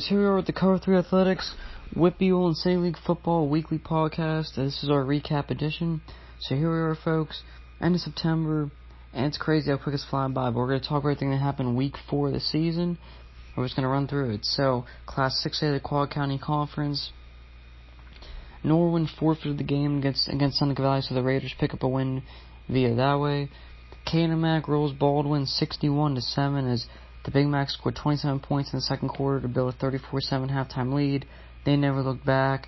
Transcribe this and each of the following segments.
guys, here we are with the Cover 3 Athletics WPIAL Insane League Football Weekly Podcast. This is our recap edition. So here we are, folks, end of September, and it's crazy how quick it's flying by, but we're going to talk about everything that happened week 4 of the season. We're just going to run through it. So, Class 6A of the Quad County Conference, Norwin forfeited the game against Seneca Valley, so the Raiders pick up a win via that way. Canemark rolls Baldwin 61-7 as the Big Macs scored 27 points in the second quarter to build a 34-7 halftime lead. They never looked back.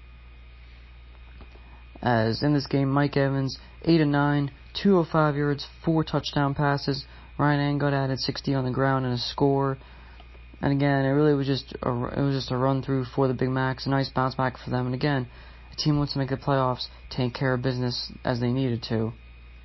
As in this game, Mike Evans 8-9, 205 yards, 4 touchdown passes. Ryan Angott added 60 on the ground and a score. And again, it really was just a run through for the Big Macs, a nice bounce back for them. And again, a team wants to make the playoffs, take care of business as they needed to.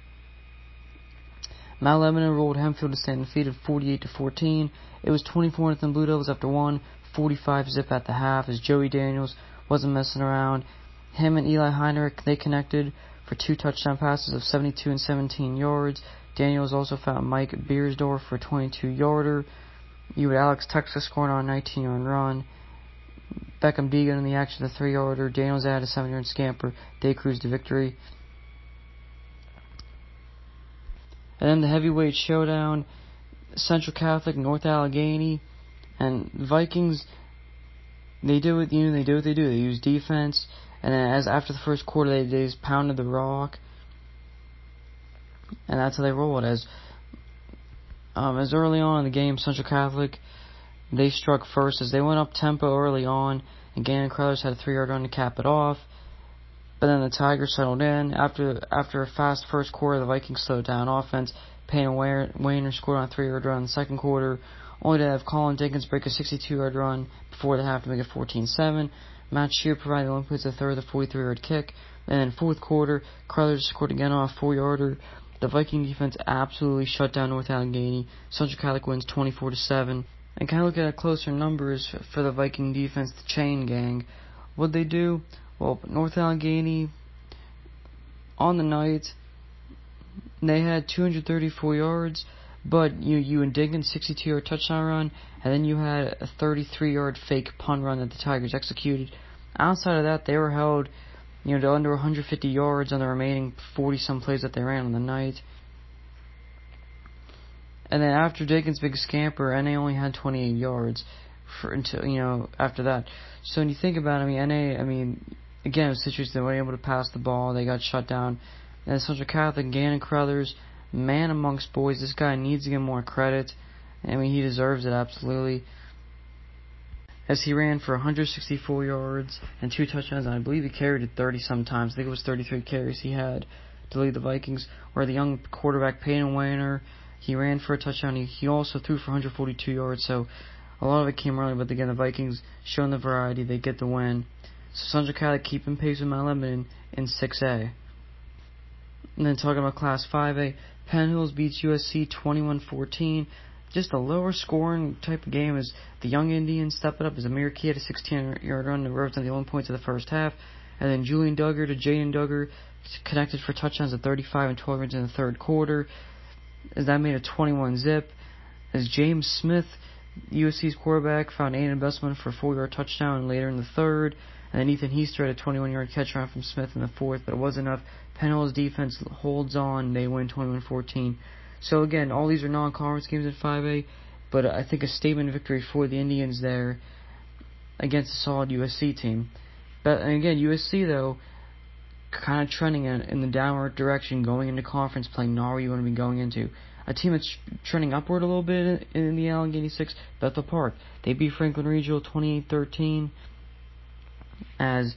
Mount Lebanon rolled Hempfield to stay undefeated 48-14. It was 24-0 Blue Devils after 1, 45-zip at the half as Joey Daniels wasn't messing around. Him and Eli Heinrich, they connected for 2 touchdown passes of 72 and 17 yards. Daniels also found Mike Beersdorf for a 22-yarder. You had Alex Texas scoring on a 19-yard run. Beckham Deegan in the action, the 3-yarder. Daniels added a 7-yard scamper. They cruised to victory. And then the heavyweight showdown, Central Catholic, North Allegheny, and Vikings, they do what they do. They use defense, and then after the first quarter, they just pounded the rock, and that's how they rolled. As early on in the game, Central Catholic, they struck first as they went up tempo early on, and Gannon Crothers had a 3-yard run to cap it off. But then the Tigers settled in. After a fast first quarter, the Vikings slowed down offense. Payne Wayner scored on a 3-yard run in the second quarter, only to have Colin Dinkins break a 62-yard run before the half to make it 14-7. Matt Shear provided the Olympics a third of the 43-yard kick. And then fourth quarter, Crothers scored again on a 4-yarder. The Viking defense absolutely shut down North Allegheny. Central Catholic wins 24-7. And kind of look at closer numbers for the Viking defense, the chain gang. What'd they do? Well, North Allegheny, on the night, they had 234 yards, but you and Dinkins 62-yard touchdown run, and then you had a 33-yard fake punt run that the Tigers executed. Outside of that, they were held, to under 150 yards on the remaining 40-some plays that they ran on the night. And then after Dinkins' big scamper, NA only had 28 yards after that. So when you think about it, NA, again, it was situations they weren't able to pass the ball. They got shut down. And Central Catholic, Gannon Crothers, man amongst boys. This guy needs to get more credit. He deserves it, absolutely. As he ran for 164 yards and 2 touchdowns, and I believe he carried it 30 sometimes. I think it was 33 carries he had to lead the Vikings. Where the young quarterback, Payne Wayner, he ran for a touchdown. He also threw for 142 yards, so a lot of it came early. But again, the Vikings showing the variety, they get the win. So Central Catholic keeping pace with Mount Lebanon in 6A. And then talking about Class 5A, Penn Hills beats USC 21-14. Just a lower scoring type of game as the young Indians step it up as Amir Key had a 16-yard run to revert on the 11 points of the first half. And then Julian Duggar to Jaden Duggar connected for touchdowns at 35 and 12 yards in the third quarter. As that made a 21-zip. As James Smith, USC's quarterback, found Aiden Bestman for a 4-yard touchdown later in the third. And then Ethan Heister had a 21-yard catch around from Smith in the fourth, but it wasn't enough. Penn Hill's defense holds on. They win 21-14. So again, all these are non-conference games in 5A, but I think a statement victory for the Indians there against a solid USC team. But and again, USC though, kind of trending in the downward direction, going into conference play, not where you want to be going into. A team that's trending upward a little bit in the Allegheny 6, Bethel Park. They beat Franklin Regional 28-13. As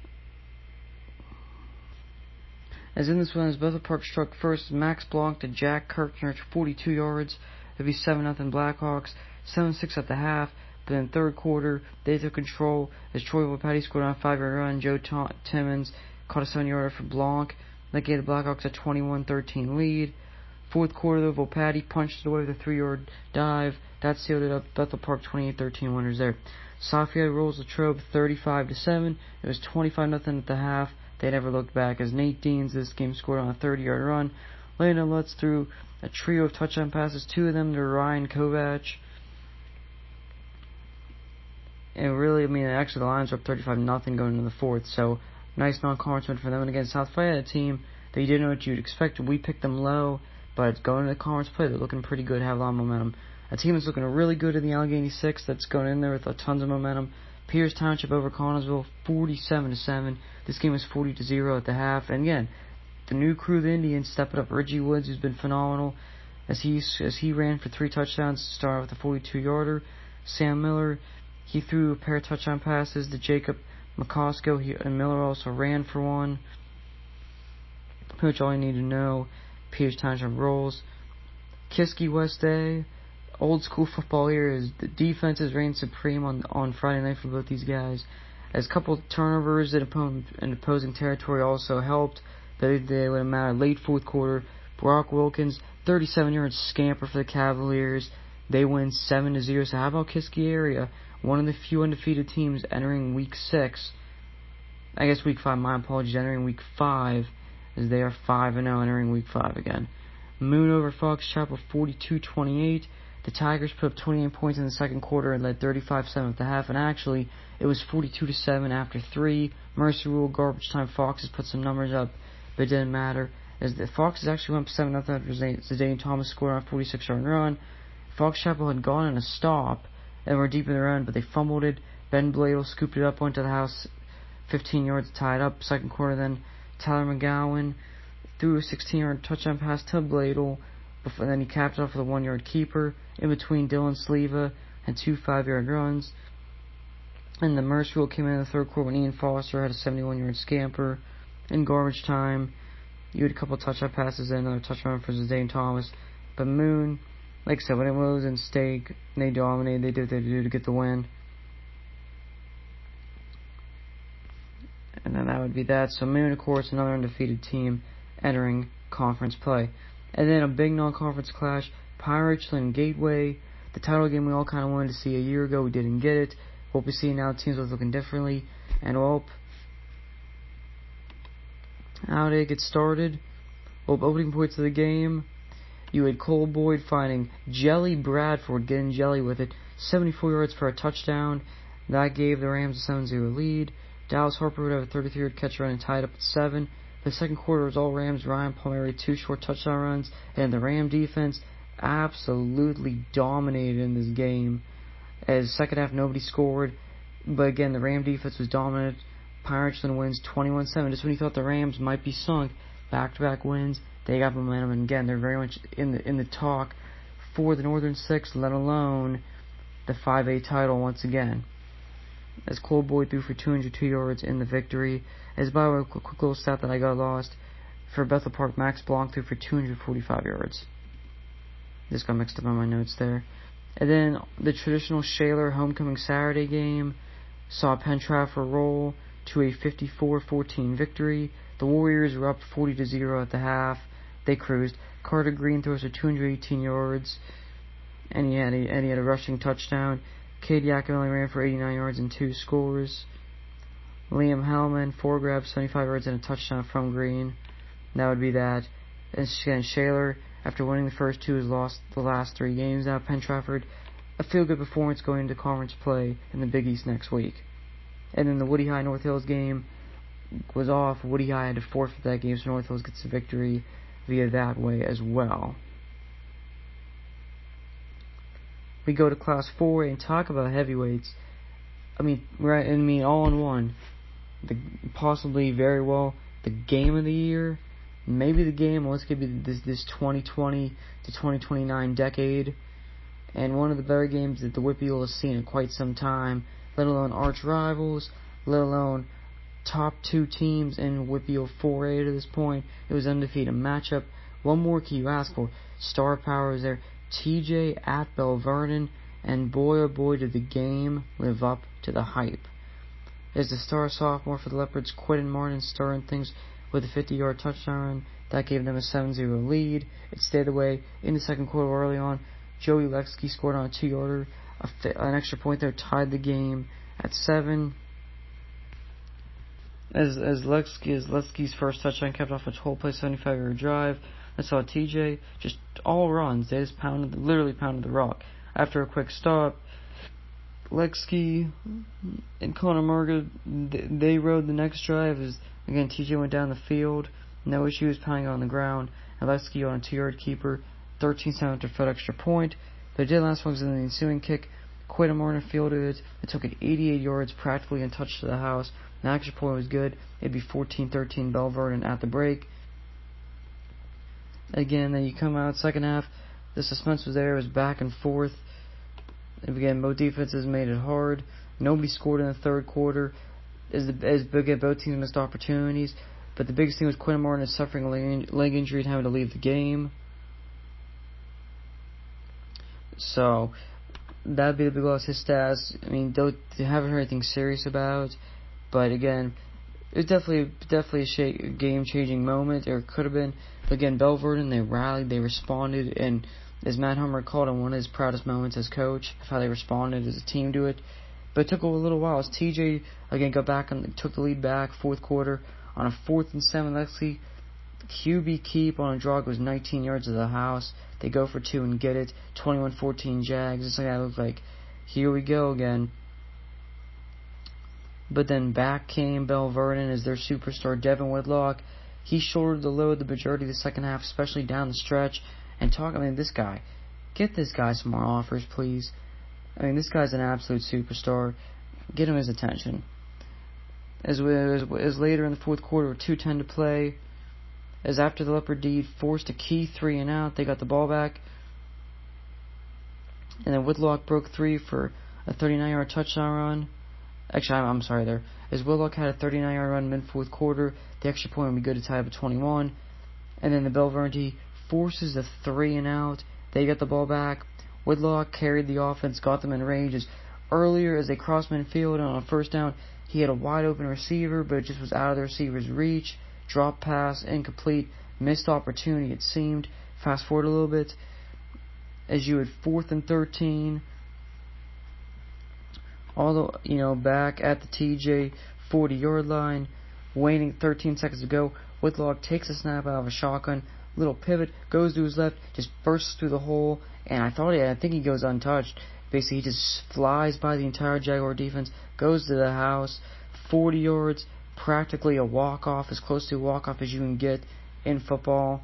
in this one, as Bethel Park struck first, Max Blanc to Jack Kirkner for 42 yards. It'd be 7-0 Blackhawks, 7-6 at the half. But in the third quarter, they took control as Troy Volpatti scored on a 5-yard run. Joe Timmons caught a 7-yarder for Blanc. That gave the Blackhawks a 21-13 lead. Fourth quarter, though, Volpatti punched it away with a 3-yard dive. That sealed it up. Bethel Park 28-13 winners there. Lafayette rolls Latrobe 35-7. It was 25-0 at the half. They never looked back as Nate Deans this game scored on a 30-yard run. Landon Lutz threw a trio of touchdown passes, 2 of them to Ryan Kovac. And really, I mean, actually the Lions were up 35-0 going into the fourth, so nice non-conference win for them. And again, South Florida, a team that you didn't know what you'd expect. We picked them low, but going into the conference play, they're looking pretty good, have a lot of momentum. A team that's looking really good in the Allegheny 6 that's going in there with tons of momentum. Peters Township over Connellsville, 47-7. This game was 40-0 at the half. And again, the new crew, the Indians, stepping up. Reggie Woods, who's been phenomenal, as he ran for 3 touchdowns to start with a 42-yarder. Sam Miller, he threw a pair of touchdown passes to Jacob McCosco, and Miller also ran for one. Pretty much all you need to know. Peters Township rolls. Kiski West A. Old school football here is the defenses reign supreme on Friday night for both these guys. As a couple of turnovers in opposing territory also helped, but they would have mattered. Late fourth quarter, Brock Wilkins, 37-yard scamper for the Cavaliers. They win 7-0. So how about Kiski area? One of the few undefeated teams entering week 6. I guess week 5, my apologies, entering week 5, as they are 5-0 entering week 5 again. Moon over Fox Chapel, 42-28. The Tigers put up 28 points in the second quarter and led 35-7 at the half, and actually it was 42-7 after 3. Mercy rule, garbage time. Foxes put some numbers up, but it didn't matter, as the Foxes actually went up 7-0 after Zidane Thomas scored on a 46-yard run. Fox Chapel had gone in a stop and were deep in the run, but they fumbled it. Ben Bladel scooped it up, went to the house, 15 yards, tied up. Second quarter then, Tyler McGowan threw a 16-yard touchdown pass to Bladel, and then he capped it off with a 1-yard keeper in between Dylan Sleva and 2 5-yard runs. And the Mercy rule came in the third quarter when Ian Foster had a 71-yard scamper. In garbage time, you had a couple touchdown passes and another touchdown for Zidane Thomas. But Moon, like I said, when it was in stake, they dominated. They did what they had to do to get the win. And then that would be that. So Moon, of course, another undefeated team entering conference play. And then a big non-conference clash, Pirates and Gateway. The title game we all kind of wanted to see a year ago. We didn't get it. What we see now, teams are looking differently. And how did it get started? Opening points of the game, you had Cole Boyd finding Jelly Bradford, getting jelly with it. 74 yards for a touchdown. That gave the Rams a 7-0 lead. Dallas Harper would have a 33-yard catch run and tied up at 7. The second quarter was all Rams. Ryan Palmieri, 2 short touchdown runs, and the Ram defense absolutely dominated in this game. As second half, nobody scored, but again, the Ram defense was dominant. Pirates wins 21-7. Just when you thought the Rams might be sunk, back-to-back wins, they got momentum, and again, they're very much in the talk for the Northern Six, let alone the 5A title once again. As Cole Boyd threw for 202 yards in the victory. As by the way, a quick little stat that I got lost. For Bethel Park, Max Blanc threw for 245 yards. This got mixed up on my notes there. And then the traditional Shaler Homecoming Saturday game saw Penn Trafford roll to a 54-14 victory. The Warriors were up 40-0 at the half. They cruised. Carter Green throws for 218 yards, and he had a rushing touchdown. Cade Yakinelli ran for 89 yards and 2 scores. Liam Hellman, 4 grabs, 75 yards, and a touchdown from Green. That would be that. And Shaler, after winning the first 2, has lost the last 3 games now. Penn Trafford, a feel-good performance going into conference play in the Big East next week. And then the Woody High North Hills game was off. Woody High had to forfeit that game, so North Hills gets the victory via that way as well. We go to Class 4 and talk about heavyweights. All in one. Possibly, very well, the game of the year. Maybe the game, let's give you this 2020 to 2029 decade. And one of the better games that the WPIAL has seen in quite some time, let alone arch rivals, let alone top 2 teams in WPIAL 4A to this point. It was undefeated matchup. What more can you ask for? Star power is there. TJ at Bell Vernon, and boy oh boy did the game live up to the hype. As the star sophomore for the Leopards, Quentin Martin started things with a 50-yard touchdown run. That gave them a 7-0 lead. It stayed away in the second quarter early on. Joey Lexky scored on a 2-yarder. An extra point there tied the game at 7. As Lexky's first touchdown kept off a 12-play 75-yard drive. I saw TJ just all runs. They just literally pounded the rock. After a quick stop, Lexkey and Conor Marga, they rode the next drive as, again, TJ went down the field. No issues pounding on the ground. And Lexkey on a 2-yard keeper. 13-7 to third extra point. But it did last long as in the ensuing kick. Quinton Martin fielded it. It took it 88 yards, practically untouched to the house. The extra point was good. It'd be 14-13 Belle Vernon at the break. Again, then you come out second half. The suspense was there. It was back and forth. And again, both defenses made it hard. Nobody scored in the third quarter. Both teams missed opportunities. But the biggest thing was Quinton Martin is suffering a leg injury and having to leave the game. So that'd be the big loss. His stats, I mean, they haven't heard anything serious about. But again, it was definitely a game-changing moment, or it could have been. But again, Belle Vernon, they rallied, they responded, and as Matt Hummer called it, one of his proudest moments as coach of how they responded as a team to it. But it took a little while as TJ again got back and took the lead back fourth quarter on a 4th and 7. Lexkey QB keep on a draw goes 19 yards to the house. They go for 2 and get it. 21-14 Jags. It's like I look like here we go again. But then back came Belle Vernon as their superstar Devin Whitlock. He shouldered the load the majority of the second half, especially down the stretch. And this guy, get this guy some more offers, please. I mean, this guy's an absolute superstar. Get him his attention. As later in the fourth quarter, with 2:10 to play, as after the Leopard D forced a key 3 and out, they got the ball back. And then Whitlock broke 3 for a 39-yard touchdown run. Actually, I'm sorry there. As Whitlock had a 39-yard run mid-fourth quarter, the extra point would be good to tie up at 21. And then the Belle Vernon D forces a 3 and out. They got the ball back. Whitlock carried the offense, got them in range. Earlier, as they crossed midfield on a first down, he had a wide open receiver, but it just was out of the receiver's reach. Drop pass, incomplete, missed opportunity, it seemed. Fast forward a little bit. As you had 4th and 13, back at the TJ 40-yard line, waiting 13 seconds to go. Whitlock takes a snap out of a shotgun, little pivot, goes to his left, just bursts through the hole, and I think he goes untouched. Basically, he just flies by the entire Jaguar defense, goes to the house, 40 yards, practically a walk-off, as close to a walk-off as you can get in football.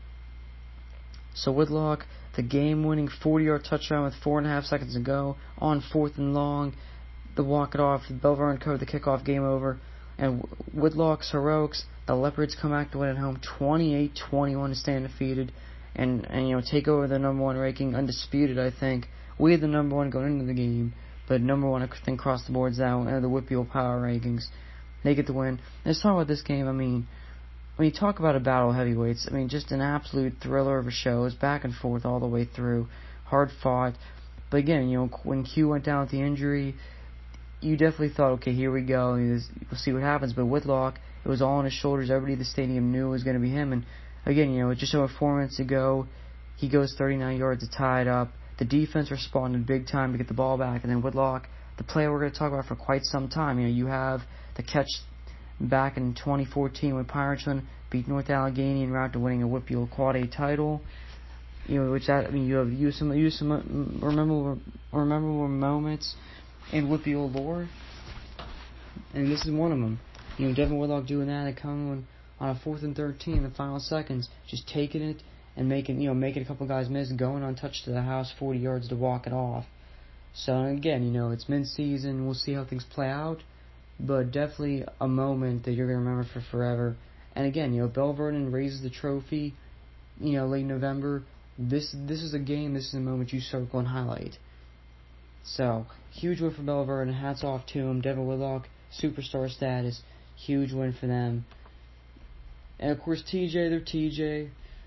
So Whitlock, the game-winning 40-yard touchdown with 4.5 seconds to go on 4th and long. The walk-it-off, Belle Vernon covered the kickoff, game over. And Whitlock's heroics, the Leopards come back to win at home 28-21 to stay undefeated and take over the number 1 ranking, undisputed, I think. We had the number 1 going into the game, but number 1 I think crossed the boards now and the Whitfield Power Rankings. They get the win. Let's talk about this game. I mean, when you talk about a battle of heavyweights, I mean, just an absolute thriller of a show. It was back and forth all the way through, hard fought. But again, when Q went down with the injury, you definitely thought, okay, here we go. We'll see what happens. But Whitlock, it was all on his shoulders. Everybody in the stadium knew it was going to be him. And again, just over 4 minutes ago, he goes 39 yards to tie it up. The defense responded big time to get the ball back. And then Whitlock, the player we're going to talk about for quite some time. You have the catch back in 2014 when Pirateson beat North Allegheny en route to winning a Whitfield Quad A title. You have some memorable moments in Whitfield lore, and this is one of them. Devin Whitlock doing that and coming on a 4th and 13 in the final seconds, just taking it and making a couple guys miss, going untouched to the house, 40 yards to walk it off. So again, it's mid-season. We'll see how things play out, but definitely a moment that you're gonna remember for forever. And again, Belle Vernon raises the trophy, late November. This is a game. This is a moment you circle and highlight. So huge win for Belle Vernon. Hats off to him. Devin Whitlock, superstar status. Huge win for them. And of course TJ, they're TJ.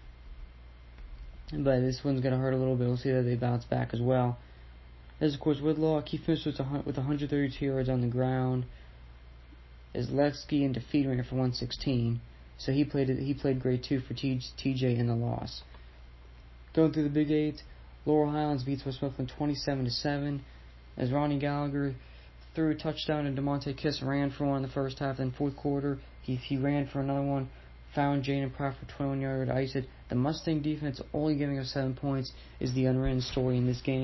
But this one's gonna hurt a little bit. We'll see that they bounce back as well. As of course Whitlock, he finished with 132 yards on the ground. As Lexkey and defeat ran for 116. So he played great too for TJ in the loss. Going through the Big 8, Laurel Highlands beats West Mifflin 27-7. As Ronnie Gallagher threw a touchdown and DeMonte Kiss ran for one in the first half. Then fourth quarter, he ran for another one. Found Jaden Pratt for 21-yard ice it. The Mustang defense only giving us 7 points is the unwritten story in this game.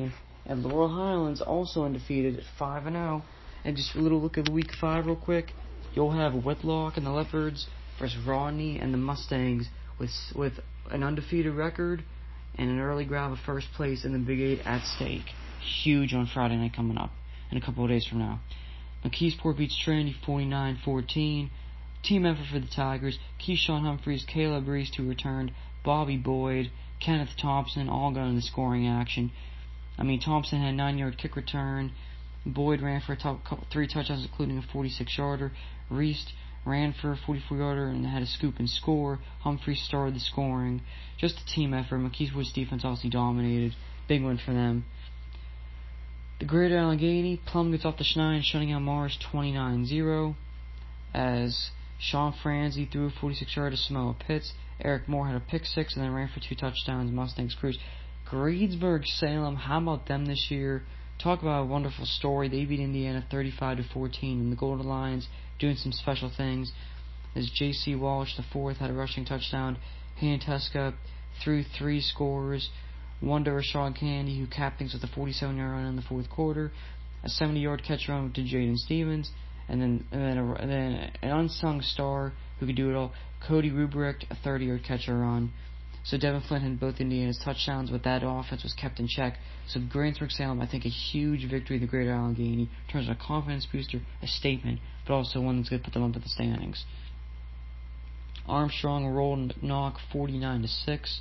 And Laurel Highlands also undefeated at 5-0. And just a little look at week 5 real quick. You'll have Whitlock and the Leopards versus Rodney and the Mustangs with an undefeated record and an early grab of first place in the Big 8 at stake. Huge on Friday night coming up in a couple of days from now. McKeesport beats Trinity 49-14. Team effort for the Tigers. Keyshawn Humphreys, Caleb Reese, who returned, Bobby Boyd, Kenneth Thompson, all got in the scoring action. Thompson had a 9-yard kick return. Boyd ran for 3 touchdowns, including a 46-yarder. Reese ran for a 44-yarder and had a scoop and score. Humphreys started the scoring. Just a team effort. McKeesport's defense obviously dominated. Big win for them. The Greater Allegheny, Plum gets off the schneid, shutting out Morris 29-0. As Sean Franzi threw a 46-yarder to Samoa Pitts. Eric Moore had a pick 6 and then ran for 2 touchdowns. Mustangs cruise. Greensburg-Salem, how about them this year? Talk about a wonderful story. They beat Indiana 35-14, and the Golden Lions doing some special things. As J.C. Walsh, the 4th, had a rushing touchdown. Hanteska threw 3 scores. One to Rashad Candy, who capped things with a 47-yard run in the 4th quarter. A 70-yard catch run to Jaden Stevens. And then an unsung star who could do it all, Cody Rubricht, a 30-yard catcher run. So Devin Flint had both Indiana's touchdowns, but that offense was kept in check. So Greensburg-Salem, I think, a huge victory in the Greater Allegheny in terms of a confidence booster, a statement, but also one that's going to put them up at the standings. Armstrong rolled Knock 49-6.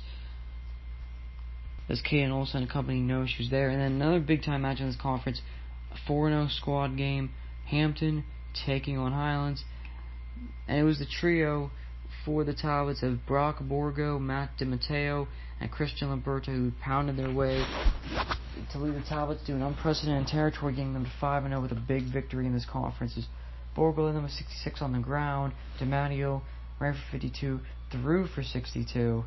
As Caden Olsen and company know she was there. And then another big-time match in this conference, a 4-0 squad game. Hampton taking on Highlands. And it was the trio for the Talbots of Brock Borgo, Matt DiMatteo, and Christian Lamberto, who pounded their way to lead the Talbots to an unprecedented territory, getting them to 5-0 with a big victory in this conference. Borgo led them with 66 on the ground. DiMatteo ran for 52, threw for 62.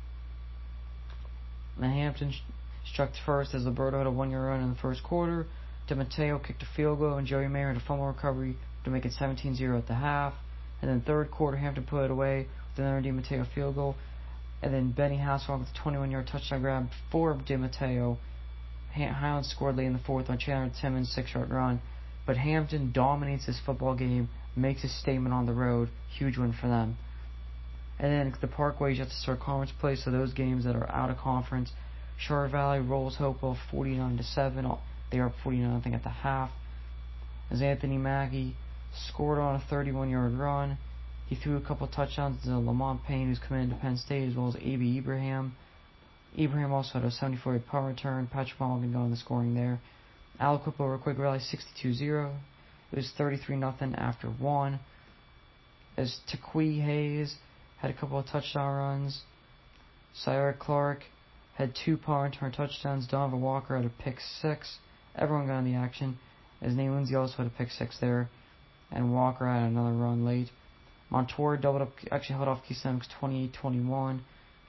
And Hampton struck first as Lamberto had a 1-yard run in the first quarter. DiMatteo kicked a field goal, and Joey Mayer had a fumble recovery to make it 17-0 at the half. And then third quarter, Hampton put it away with another DiMatteo field goal. And then Benny Hasselhoff with a 21-yard touchdown grab for DiMatteo. Highlands scored late in the 4th on Chandler Timmons' 6-yard run. But Hampton dominates this football game, makes a statement on the road. Huge win for them. And then the Parkway, you have to start conference play, so those games that are out of conference. Charlotte Valley rolls Hopewell 49-7. They are up 49, I think, at the half. As Anthony Mackie scored on a 31-yard run. He threw a couple touchdowns to Lamont Payne, who's committed to Penn State, as well as A.B. Ibrahim. Ibrahim also had a 74-yard punt return. Patrick Mulligan got on the scoring there. Aliquippa real quick rally 62-0. It was 33-0 after 1. As Taqui Hayes had a couple of touchdown runs. Cyrus Clark had 2 punt return touchdowns. Donovan Walker had a pick 6. Everyone got in the action. As Nate Lindsay also had a pick 6 there. And Walker had another run late. Montour doubled up, actually held off Keystone 28-21.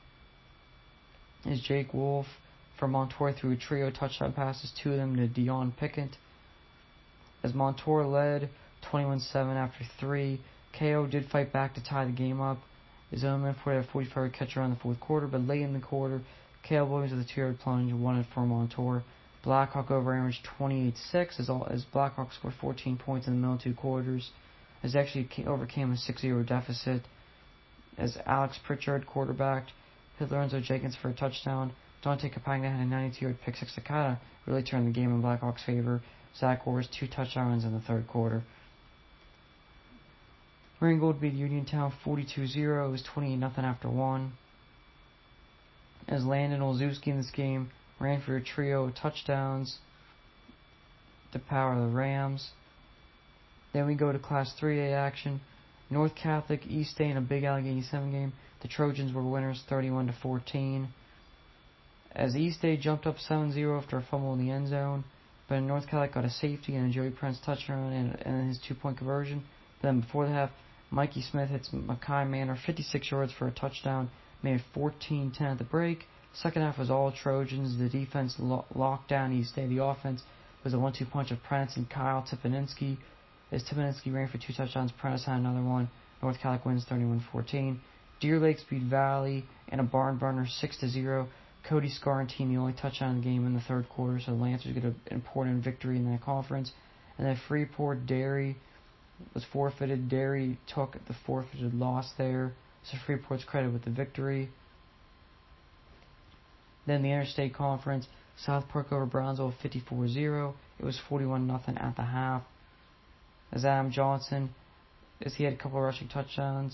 As Jake Wolf for Montour threw a trio touchdown passes, 2 of them to Dion Pickett. As Montour led 21-7 after 3, KO did fight back to tie the game up. His own man had a 45-yard catcher in the 4th quarter, but late in the quarter, KO Williams with a 2-yard plunge won it for Montour. Blackhawk over averaged 28-6 as Blackhawk scored 14 points in the middle 2 quarters. As they actually overcame a 6-0 deficit. As Alex Pritchard quarterbacked, hit Lorenzo Jenkins for a touchdown. Dante Capagna had a 92-yard pick 6 to kind of really turn the game in Blackhawks' favor. Zach Orr's 2 touchdowns in the 3rd quarter. Ringgold beat Uniontown 42-0. It was 28-0 after 1. As Landon Olszewski in this game ran for a trio of touchdowns to power the Rams. Then we go to Class 3A action. North Catholic, East Day in a Big Allegheny 7 game. The Trojans were winners 31-14. As East Day jumped up 7-0 after a fumble in the end zone. But North Catholic got a safety and a Joey Prince touchdown and his 2-point conversion. But then before the half, Mikey Smith hits Makai Manor 56 yards for a touchdown. Made it 14-10 at the break. Second half was all Trojans. The defense locked down East Day. The offense was a 1-2 punch of Prentice and Kyle Tipaninski. As Tipaninski ran for 2 touchdowns, Prentice had another one. North Catholic wins 31-14. Deer Lakes beat Valley in a barn burner 6-0. Cody Scarantini, the only touchdown in the game in the third quarter, so the Lancers get an important victory in that conference. And then Freeport Dairy was forfeited. Dairy took the forfeited loss there, so Freeport's credited with the victory. Then the Interstate Conference, South Park over Brownsville 54-0. It was 41-0 at the half. As Adam Johnson, he had a couple of rushing touchdowns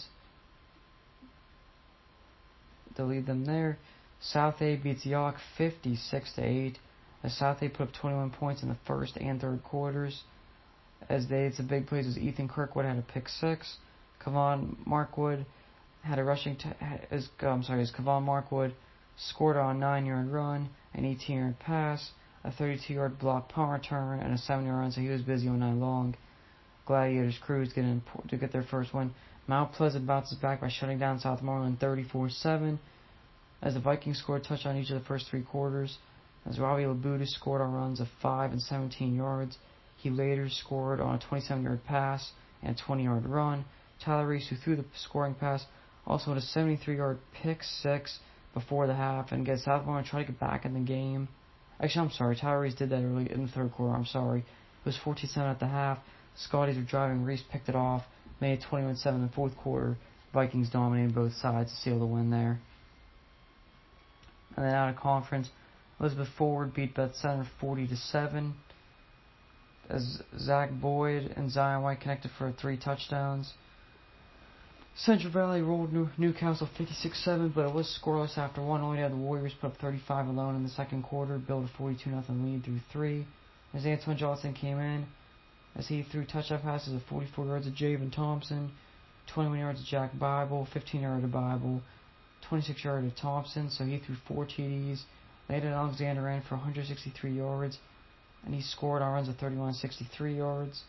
to lead them there. South A beats York 56-8. As South A put up 21 points in the first and third quarters. It's a big plays as Ethan Kirkwood had a pick six. Kevon Markwood had a rushing. As Kevon Markwood scored on a 9-yard run, an 18-yard pass, a 32-yard block punt return, and a 7-yard run. So he was busy all night long. Gladiators cruise to get their first win. Mount Pleasant bounces back by shutting down Southmoreland 34-7. As the Vikings scored a touchdown each of the first three quarters. As Robbie Labuda scored on runs of 5 and 17 yards. He later scored on a 27-yard pass and a 20-yard run. Tyler Reese, who threw the scoring pass, also had a 73-yard pick six before the half, and again, Southmoreland tried to get back in the game. Actually, I'm sorry, Tyler Reese did that early in the third quarter. I'm sorry. It was 14-7 at the half. Scotties were driving. Reese picked it off. Made it 21-7 in the fourth quarter. Vikings dominated both sides to seal the win there. And then out of conference, Elizabeth Forward beat Beth Center 40-7. As Zach Boyd and Zion White connected for 3 touchdowns. Central Valley rolled Newcastle 56-7, but it was scoreless after one. Only had the Warriors put up 35 alone in the second quarter, build a 42-0 lead through 3. As Antoine Johnson came in, as he threw touchdown passes of 44 yards to Javen Thompson, 21 yards to Jack Bible, 15 yards to Bible, 26 yards to Thompson, so he threw 4 TDs. Later, Alexander ran for 163 yards, and he scored on runs of 31 and 63 yards.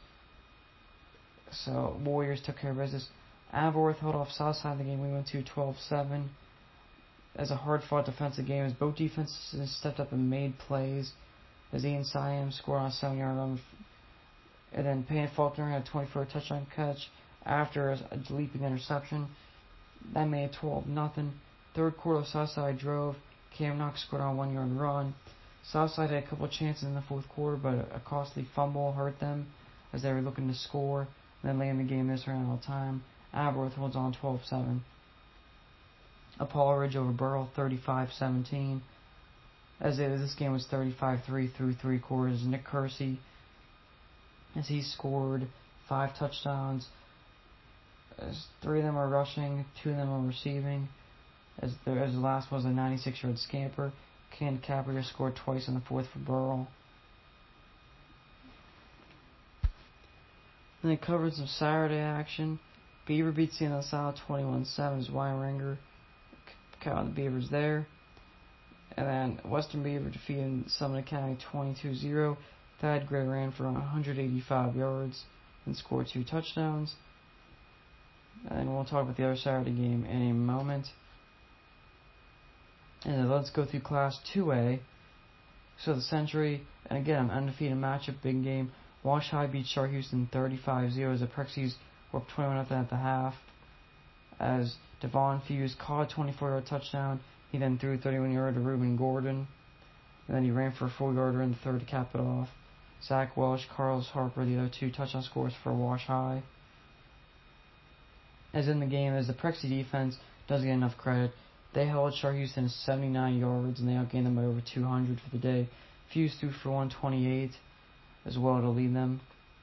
So, Warriors took care of business. Aberworth held off Southside in the game. We went to 12-7. As a hard-fought defensive game, as both defenses stepped up and made plays. As Ian Siam scored on a 7-yard run. And then Payne Faulkner had a 24 touchdown catch after a leaping interception. That made it 12-0. Third quarter, Southside drove. Cam Knox scored on a 1-yard run. Southside had a couple of chances in the fourth quarter, but a costly fumble hurt them as they were looking to score. And then late in the game, this ran out of time. Aberworth holds on 12-7. Apollo Ridge over Burrell 35-17. This game was 35-3 through 3 quarters. Nick Kersey, as he scored 5 touchdowns. As 3 of them are rushing, 2 of them are receiving. As the last was a 96-yard scamper. Ken Caprier scored twice in the fourth for Burrell. And they covered some Saturday action. Beaver beat St. LaSalle 21-7 as Weimanger counted the Beavers there. And then Western Beaver defeated Summit County 22-0. Thad Gray ran for 185 yards and scored 2 touchdowns. And we'll talk about the other Saturday game in a moment. And let's go through Class 2A. So the Century, and again, an undefeated matchup, big game. Wash High beat Shar Houston 35-0 as the Prexies were up 21-0 at the half. As Devon Fuse caught a 24-yard touchdown, he then threw a 31-yard to Reuben Gordon. And then he ran for a 4-yarder in the third to cap it off. Zach Welsh, Carlos Harper, the other 2 touchdown scores for Wash High. As in the game, as the Prexy defense doesn't get enough credit, they held Shar Houston to 79 yards and they outgained them by over 200 for the day. Fuse threw for 128 as well to lead them.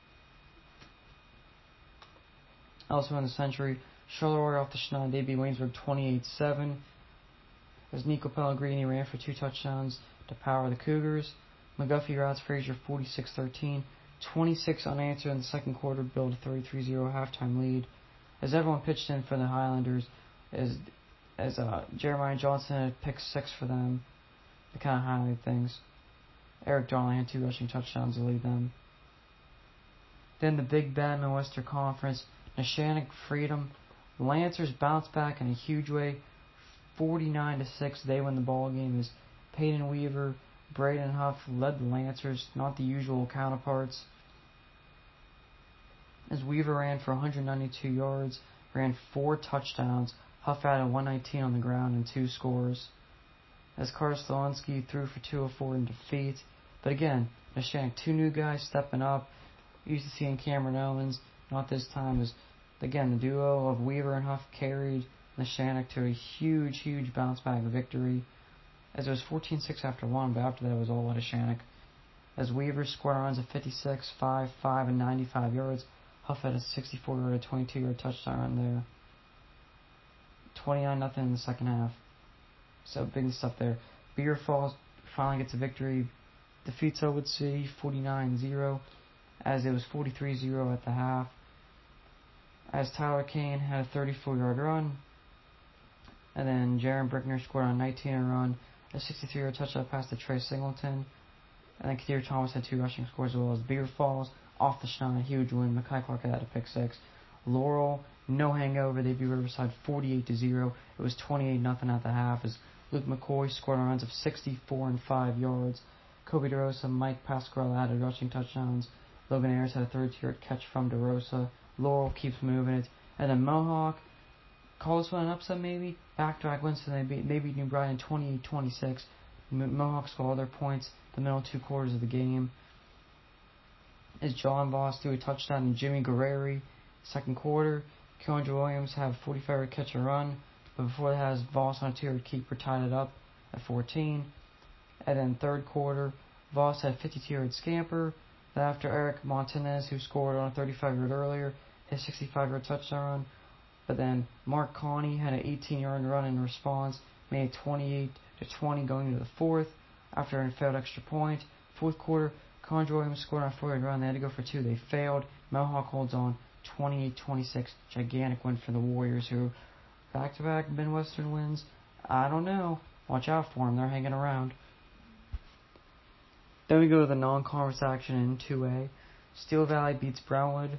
Also in the Century, Charleroi off the schneid, they beat Waynesburg 28-7. As Nico Pellegrini ran for 2 touchdowns to power the Cougars. McGuffey routes Frazier 46-13. 26 unanswered in the second quarter, build a 33-0 halftime lead. As everyone pitched in for the Highlanders, as Jeremiah Johnson had picked 6 for them, to kind of highlight things. Eric Darling had 2 rushing touchdowns to lead them. Then the big bad in the Western Conference, Neshannock Freedom. The Lancers bounced back in a huge way, 49-6. They win the ball game as Peyton Weaver, Braden Huff led the Lancers, not the usual counterparts. As Weaver ran for 192 yards, ran 4 touchdowns. Huff had a 119 on the ground and 2 scores. as Carter Sloanski threw for 204 in defeat. But again, Neshannock, two new guys stepping up. Used to seeing Cameron Owens, not this time. As again, the duo of Weaver and Huff carried Neshannock to a huge bounce back victory. As it was 14-6 after one, but after that it was all Neshannock. As Weaver scored runs of 56, 5, 5, and 95 yards. Huff had a 64-yard, 22-yard touchdown run there. 29-0 in the second half. So big stuff there. Beaver Falls finally gets a victory. Defeats Elwood City 49-0, as it was 43-0 at the half. As Tyler Kane had a 34-yard run. And then Jaron Brickner scored on 19-yard run. A 63-yard touchdown pass to Trey Singleton. And then Kadir Thomas had 2 rushing scores as well. As Beaver Falls off the shine, a huge win. Makai Clark had a pick 6. Laurel, no hangover. They beat Riverside 48-0. It was 28-0 at the half as Luke McCoy scored on runs of 64 and 5 yards. Kobe DeRosa, Mike Pasquarella added rushing touchdowns. Logan Ayers had a 32-yard catch from DeRosa. Laurel keeps moving it. And then Mohawk, call this one an upset maybe? Back-to-back wins, so they beat New Brighton 28-26. Mohawk scored all their points the middle 2 quarters of the game. As John Voss threw a touchdown and Jimmy Guerreri, second quarter. Keandre Williams had a 45-yard catch and run, but before that has Voss on a 2-yard keeper tied it up at 14. And then third quarter, Voss had a 52-yard scamper. Then after Eric Montanez, who scored on a 35-yard earlier, his 65-yard touchdown run. But then Mark Coney had an 18-yard run in response, made it 28-20 going into the fourth after a failed extra point. Fourth quarter, Keandre Williams scored on a 4-yard run. They had to go for 2. They failed. Mohawk holds on 28-26. Gigantic win for the Warriors, who back-to-back Midwestern wins. I don't know. Watch out for them. They're hanging around. Then we go to the non-conference action in 2A. Steel Valley beats Brownwood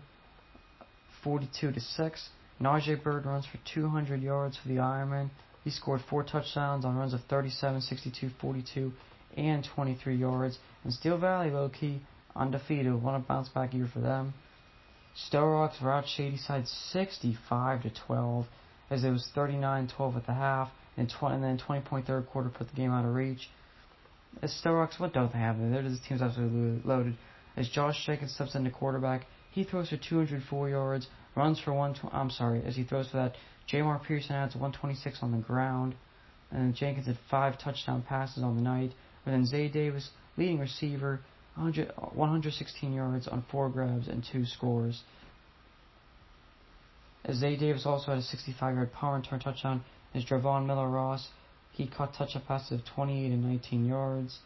42-6. Najee Bird runs for 200 yards for the Ironman. He scored 4 touchdowns on runs of 37, 62, 42, and 23 yards. And Steel Valley, low-key, undefeated. Won a bounce-back year for them. Stowe Rocks were out Shadyside 65-12, as it was 39-12 at the half, and then 20-point third quarter put the game out of reach. As Stowe Rocks, what don't they have? This team's absolutely loaded. As Josh Jenkins steps into quarterback, he throws for 204 yards, runs for as he throws for that, Jamar Pearson adds 126 on the ground, and then Jenkins had 5 touchdown passes on the night. And then Zay Davis, leading receiver, 116 yards on 4 grabs and 2 scores. As Zay Davis also had a 65-yard power return touchdown. As Dravon Miller-Ross, he caught touchdown passes of 28 and 19 yards.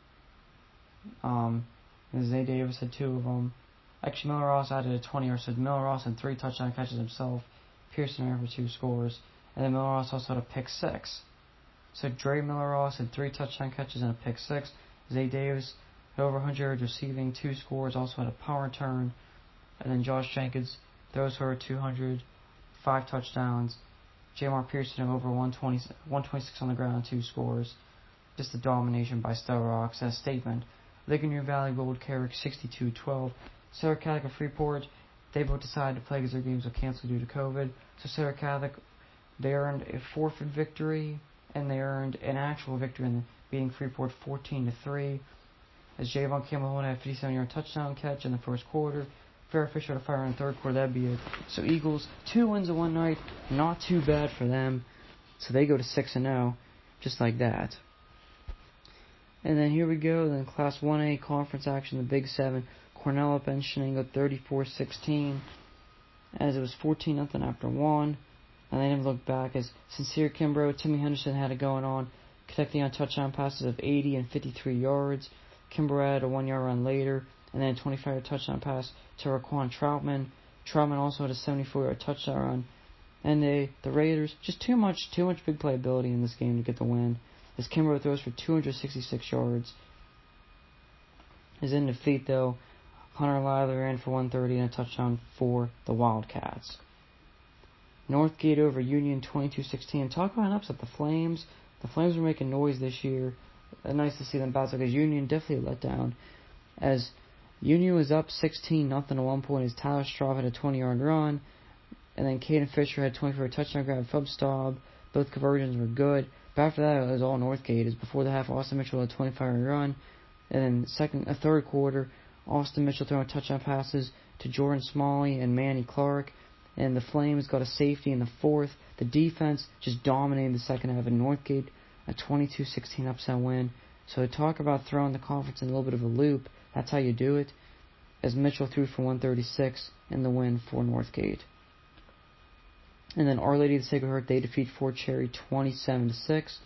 Zay Davis had 2 of them. Actually, Miller-Ross added a 20-yard, so Miller-Ross had 3 touchdown catches himself. Pearson ran for 2 scores. And then Miller-Ross also had a pick 6. So Dre Miller-Ross had 3 touchdown catches and a pick 6. Zay Davis had over 100 yards receiving, 2 scores, also had a power return. And then Josh Jenkins throws for 200, 5 touchdowns. Jamar Pearson over 126 on the ground, 2 scores. Just a domination by Stowe Rocks. As a statement, Ligonier Valley rolled Carrick 62-12. Sarah Catholic and Freeport, they both decided to play because their games were canceled due to COVID. So Sarah Catholic, they earned a forfeit victory, and they earned an actual victory in beating Freeport 14-3. As Javon Campbell had a 57-yard touchdown catch in the first quarter. Farrah Fisher had a fire in the third quarter. That'd be it. So Eagles, 2 wins in one night. Not too bad for them. So they go to 6-0, just like that. And then here we go. Then Class 1A conference action, the Big 7. Cornell up in Shenango 34-16. As it was 14-0 after 1. And they never looked back as Sincere Kimbrough, Timmy Henderson had it going on, connecting on touchdown passes of 80 and 53 yards. Kimbrough had a 1-yard run later, and then a 25-yard touchdown pass to Raquan Troutman. Troutman also had a 74-yard touchdown run. And the Raiders, just too much big playability in this game to get the win. As Kimbrough throws for 266 yards. Is in defeat though. Hunter Lyler ran for 130 and a touchdown for the Wildcats. Northgate over Union 22-16. Talk about an upset. The Flames were making noise this year. Nice to see them bounce because Union definitely let down. As Union was up 16-0 at one point as Tyler Straub had a 20-yard run. And then Caden Fisher had a 24-yard touchdown grab from Staub. Both conversions were good. But after that, it was all Northgate. As before the half, Austin Mitchell had a 25-yard run, and then third quarter, Austin Mitchell throwing touchdown passes to Jordan Smalley and Manny Clark, and the Flames got a safety in the fourth. The defense just dominated the second half, and Northgate a 22-16 upset win. So to talk about throwing the conference in a little bit of a loop, that's how you do it. As Mitchell threw for 136 in the win for Northgate. And then Our Lady of the Sacred Heart, they defeat Fort Cherry 27-6.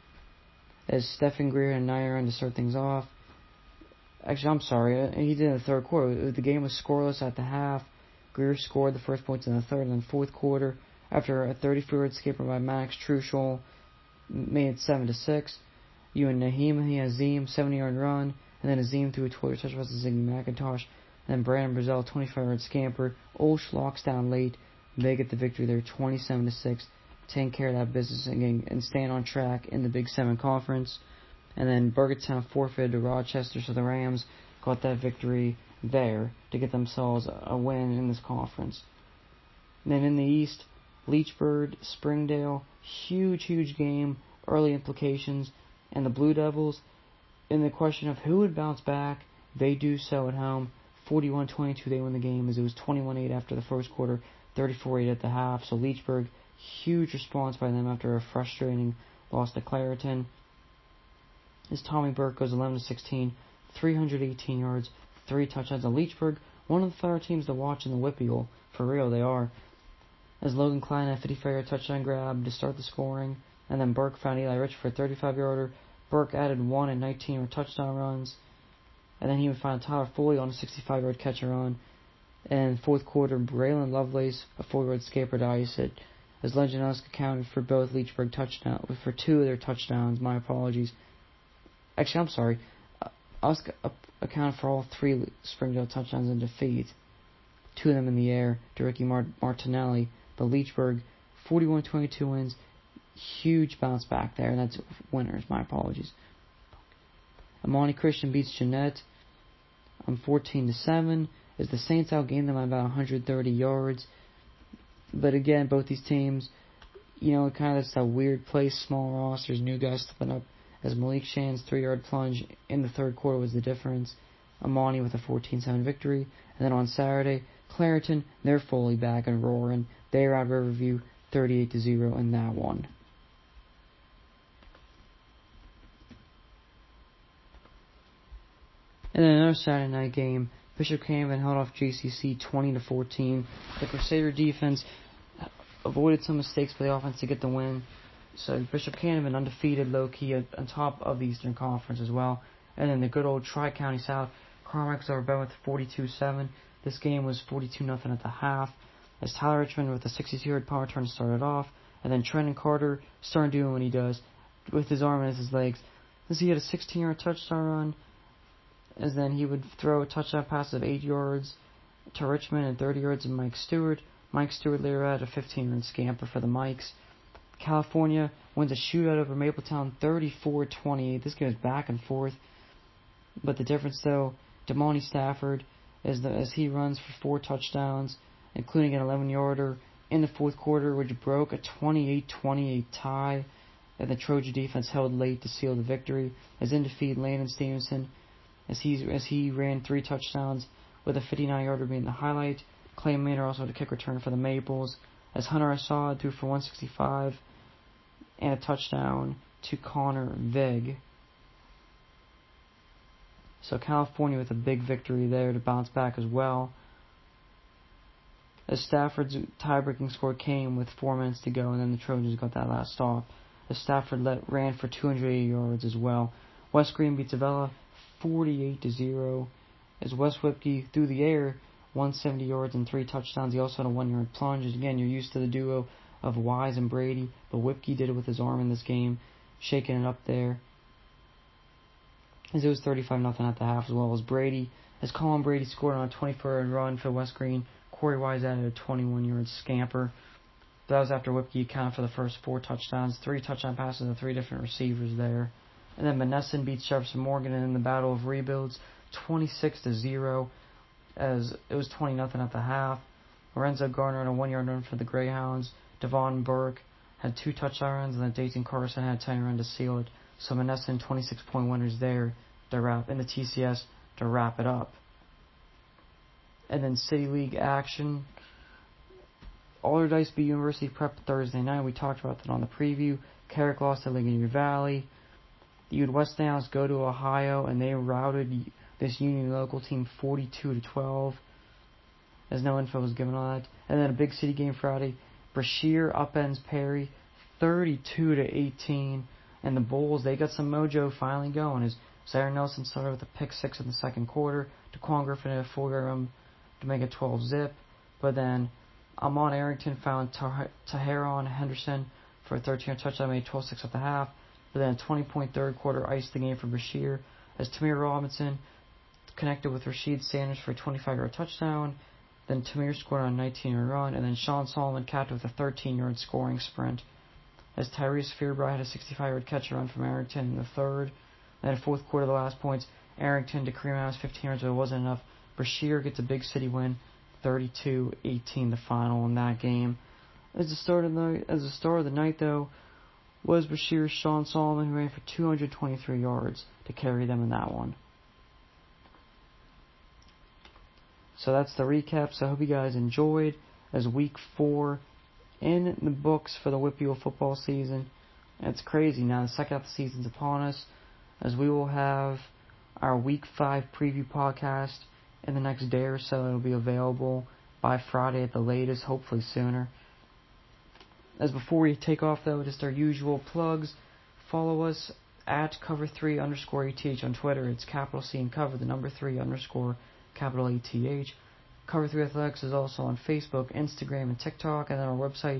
As Stephen Greer and Nair to start things off. Actually, I'm sorry, he did in the third quarter. The game was scoreless at the half. Greer scored the first points in the third, and then fourth quarter, after a 34-yard escape by Max Truschel, made it 7-6. Ewan Nahim Azim, 70-yard run, and then Azim threw a 12-yard touchdown to Ziggy McIntosh, and then Brandon Brazell, 25-yard scamper. Old Schlock's down late. They get the victory there, 27-6, taking care of that business and staying on track in the Big 7 Conference. And then Burgettstown forfeited to Rochester, so the Rams got that victory there to get themselves a win in this conference. And then in the East, Leechburg, Springdale, huge game, early implications, and the Blue Devils, in the question of who would bounce back, they do so at home. 41-22 they win the game, as it was 21-8 after the first quarter, 34-8 at the half. So Leechburg, huge response by them after a frustrating loss to Clareton. As Tommy Burke goes 11-16, 318 yards, 3 touchdowns. And Leechburg, one of the better teams to watch in the Whippeal. For real, they are. As Logan Klein had a 55-yard touchdown grab to start the scoring. And then Burke found Eli Rich for a 35-yarder. Burke added 1 and 19 touchdown runs. And then he would find Tyler Foley on a 65-yard catch and run. And fourth quarter, Braylon Lovelace, a 4-yard escaper to ice it. As Legend Usk accounted for both Leechburg touchdowns, for 2 of their touchdowns, my apologies. Actually, I'm sorry. Usk accounted for all 3 Springdale touchdowns in defeat. 2 of them in the air to Ricky Martinelli. But Leechburg, 41-22 wins. Huge bounce back there. And that's winners, my apologies. Amani Christian beats Jeanette 14-7. As the Saints outgained them by about 130 yards. But again, both these teams, kind of that's that weird place, small rosters, new guys stepping up. As Malik Shan's 3-yard plunge in the third quarter was the difference. Amani with a 14-7 victory. And then on Saturday, Clareton, they're fully back and roaring. They are at Riverview 38-0 in that one. And then another Saturday night game, Bishop Canevin held off JCC 20-14. The Crusader defense avoided some mistakes by the offense to get the win. So Bishop Canevin undefeated low-key on top of the Eastern Conference as well. And then the good old Tri-County South, Carmack's over Bennett with 42-7. This game was 42-0 at the half. As Tyler Richmond with a 62-yard power return started off. And then Trenton Carter started doing what he does with his arm and his legs. As he had a 16-yard touchdown run. As then he would throw a touchdown pass of 8 yards to Richmond and 30 yards to Mike Stewart. Mike Stewart later had a 15-yard scamper for the Mikes. California wins a shootout over Mapletown 34-28. This goes back and forth. But the difference, though, Damani Stafford, as he runs for 4 touchdowns, including an 11-yarder in the fourth quarter, which broke a 28-28 tie. And the Trojan defense held late to seal the victory. As in defeat, Landon Stevenson, as he ran 3 touchdowns, with a 59-yarder being the highlight. Clay Manor also had a kick return for the Maples. As Hunter Assad threw for 165 and a touchdown to Connor Vig. So California with a big victory there to bounce back as well. As Stafford's tie-breaking score came with 4 minutes to go, and then the Trojans got that last stop. As Stafford ran for 280 yards as well. West Green beats Avella 48-0. As Wes Whipke through the air 170 yards and 3 touchdowns. He also had a 1-yard plunge. Again, you're used to the duo of Wise and Brady, but Whipke did it with his arm in this game, shaking it up there. As it was 35-0 at the half, as well as Brady. As Colin Brady scored on a 24-yard run for West Green, Corey Wise added a 21-yard scamper. That was after Whipke accounted for the first 4 touchdowns, 3 touchdown passes to 3 different receivers there. And then Monessen beats Jefferson Morgan in the Battle of Rebuilds 26-0. As it was 20-0 at the half. Lorenzo Garner had a 1-yard run for the Greyhounds. Devon Burke had 2 touchdown runs, and then Dayton Carson had a 10 run to seal it. So Monessen 26-point winners there to wrap in the TCS to wrap it up. And then City League action. Allardyce beat University Prep Thursday night. We talked about that on the preview. Carrick lost to Ligonier Valley. The Westinghouse go to Ohio, and they routed this Union local team 42-12. As no info was given on that. And then a big city game Friday. Brashear upends Perry 32-18. And the Bulls, they got some mojo finally going as Zaire Nelson started with a pick 6 in the second quarter. Daquan Griffin had a 4-yard to make it 12-zip. But then Amon Arrington found Taharon Henderson for a 13-yard touchdown, made 12-6 at the half. But then a 20-point third quarter iced the game for Brashear as Tamir Robinson connected with Rashid Sanders for a 25-yard touchdown. Then Tamir scored on a 19-yard run, and then Sean Solomon capped with a 13-yard scoring sprint. As Tyrese Fearbry had a 65-yard catch run from Arrington in the third. And then fourth quarter, the last points, Arrington to Kareem Adams 15 yards, but it wasn't enough. Brashear gets a big city win, 32-18, the final in that game. As the start of the night, though, was Brashear's Sean Solomon, who ran for 223 yards to carry them in that one. So that's the recap. So I hope you guys enjoyed as week 4 in the books for the WPIAL football season. And it's crazy now. The second half of the season's upon us, as we will have our week 5 preview podcast in the next day or so. It'll be available by Friday at the latest, hopefully sooner. As before we take off, though, just our usual plugs. Follow us at cover3_ATH on Twitter. It's capital C and cover, the number 3_ capital ATH. Cover 3 Athletics is also on Facebook, Instagram, and TikTok, and then our website,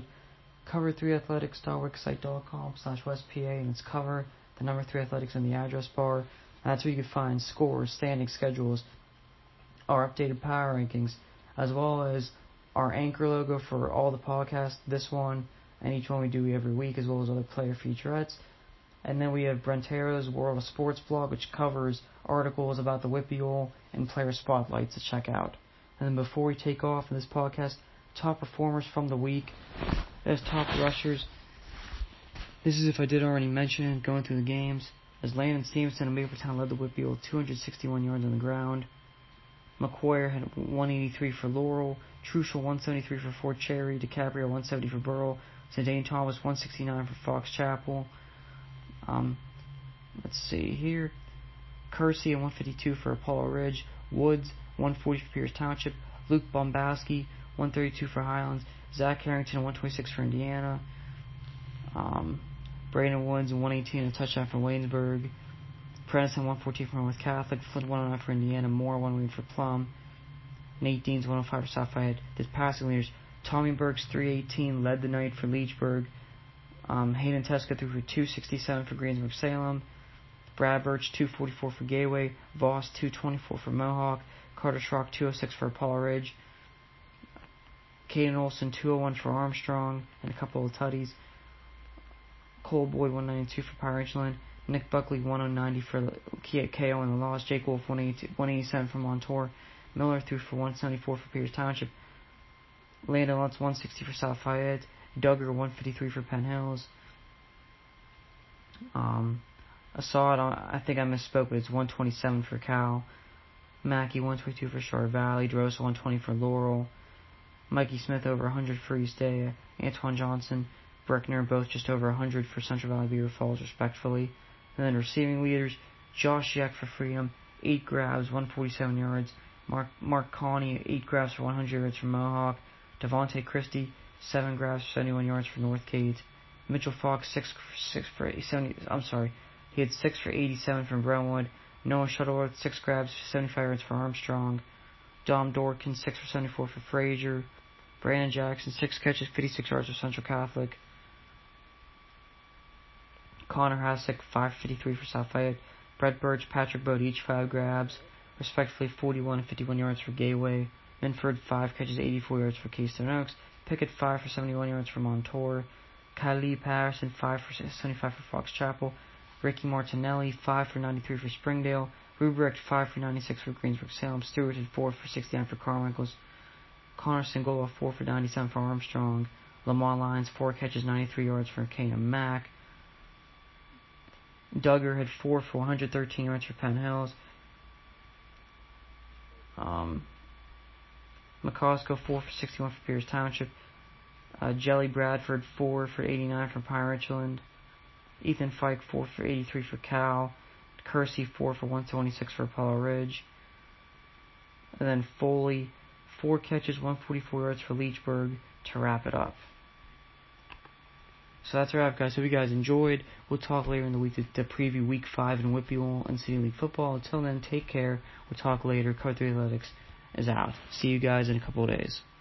cover3athletics.wixsite.com/westpa, and it's cover, the number 3 Athletics in the address bar. And that's where you can find scores, standing schedules, our updated power rankings, as well as our anchor logo for all the podcasts, this one, and each one we do every week, as well as other player featurettes. And then we have Brentero's World of Sports blog, which covers articles about the WPIAL and player spotlights to check out. And then before we take off in this podcast, top performers from the week. As top rushers, this is if I did already mention it, going through the games. As Landon Stevenson of Mapletown led the WPIAL with 261 yards on the ground. McQuire had 183 for Laurel. Truschel 173 for Fort Cherry. DiCaprio 170 for Burrell. Zidane Thomas 169 for Fox Chapel. Let's see here. Kersey 152 for Apollo Ridge. Woods 140 for Pierce Township. Luke Bombowski 132 for Highlands. Zach Harrington 126 for Indiana. Brandon Woods 118 and a touchdown for Waynesburg. Predison 114 for North Catholic. Flint 109 for Indiana. Moore 1 for Plum. Nate Deans 105 for South Fayette. The passing leaders: Tommy Burks 318 led the night for Leechburg. Hayden Teska threw for 267 for Greensburg Salem. Brad Birch 244 for Gateway. Voss 224 for Mohawk. Carter Schrock 206 for Apollo Ridge. Caden Olson 201 for Armstrong and a couple of tutties. Cole Boyd 192 for Pine Ridgeland. Nick Buckley 190 for KO and the Loss. Jake Wolf 187 for Montour. Miller threw for 174 for Pierce Township. Landon Lutz 160 for South Fayette. Duggar 153 for Penn Hills. I saw it I think I misspoke, but it's 127 for Cal. Mackey 122 for Char Valley. Dross 120 for Laurel. Mikey Smith over 100 for East Day. Antoine Johnson, Breckner both just over 100 for Central Valley Beaver Falls, respectfully. And then receiving leaders: Josh Yeck for Freedom, 8 grabs, 147 yards. Mark Coney, 8 grabs for 100 yards from Mohawk. Devontae Christie, 7 grabs for 71 yards for Northgate. Mitchell Fox, 6 for 70. He had 6 for 87 from Brownwood. Noah Shuttleworth, 6 grabs for 75 yards for Armstrong. Dom Dorkin, 6 for 74 for Frazier. Brandon Jackson, 6 catches, 56 yards for Central Catholic. Connor Hassick, 553 for South Fayette. Brett Birch, Patrick Bode, each 5 grabs, respectively 41 and 51 yards for Gateway. Minford, 5 catches, 84 yards for Keystone Oaks. Pickett, 5 for 71 yards for Montour. Kylie Patterson, 5 for 75 for Fox Chapel. Ricky Martinelli, 5 for 93 for Springdale. Ruprecht, 5 for 96 for Greensburg Salem. Stewart had 4 for 69 for Carmichaels. Connor Singola, 4 for 97 for Armstrong. Lamar Lyons, 4 catches, 93 yards for Keenan Mack. Duggar had 4 for 113 yards for Penn Hills. McCosker, 4 for 61 for Pierce Township. Jelly Bradford, 4 for 89 for Pine Richland. Ethan Fike, 4 for 83 for Cal. Kersey, 4 for 126 for Apollo Ridge. And then Foley, 4 catches, 144 yards for Leechburg to wrap it up. So that's a wrap, guys. Hope you guys enjoyed. We'll talk later in the week to preview Week 5 in Whitby and City League football. Until then, take care. We'll talk later. Cover 3 Athletics is out. See you guys in a couple of days.